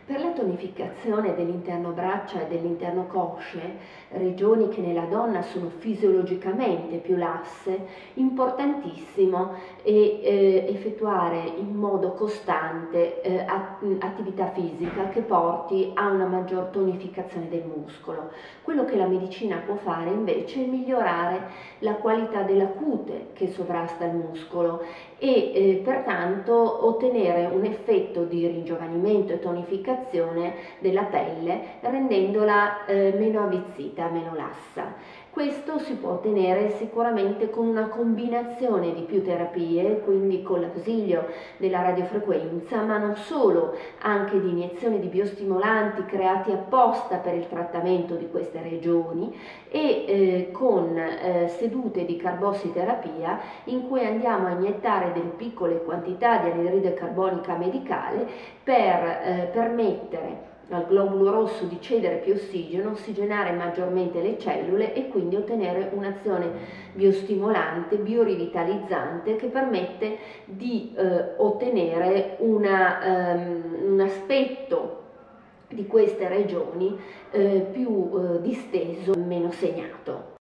Per la tonificazione dell'interno braccia e dell'interno cosce, regioni che nella donna sono fisiologicamente più lasse, importantissimo è effettuare in modo costante attività fisica che porti a una maggior tonificazione del muscolo. Quello che la medicina può fare invece è migliorare la qualità della cute che sovrasta il muscolo e pertanto ottenere un effetto di ringiovanimento e tonificazione della pelle, rendendola meno avvizzita, meno lassa. Questo si può ottenere sicuramente con una combinazione di più terapie, quindi con l'ausilio della radiofrequenza, ma non solo, anche di iniezioni di biostimolanti creati apposta per il trattamento di queste regioni e con sedute di carbossiterapia in cui andiamo a iniettare delle piccole quantità di anidride carbonica medicale per permettere al globulo rosso di cedere più ossigeno, ossigenare maggiormente le cellule e quindi ottenere un'azione biostimolante, biorivitalizzante che permette di ottenere un aspetto di queste regioni più disteso, meno segnato.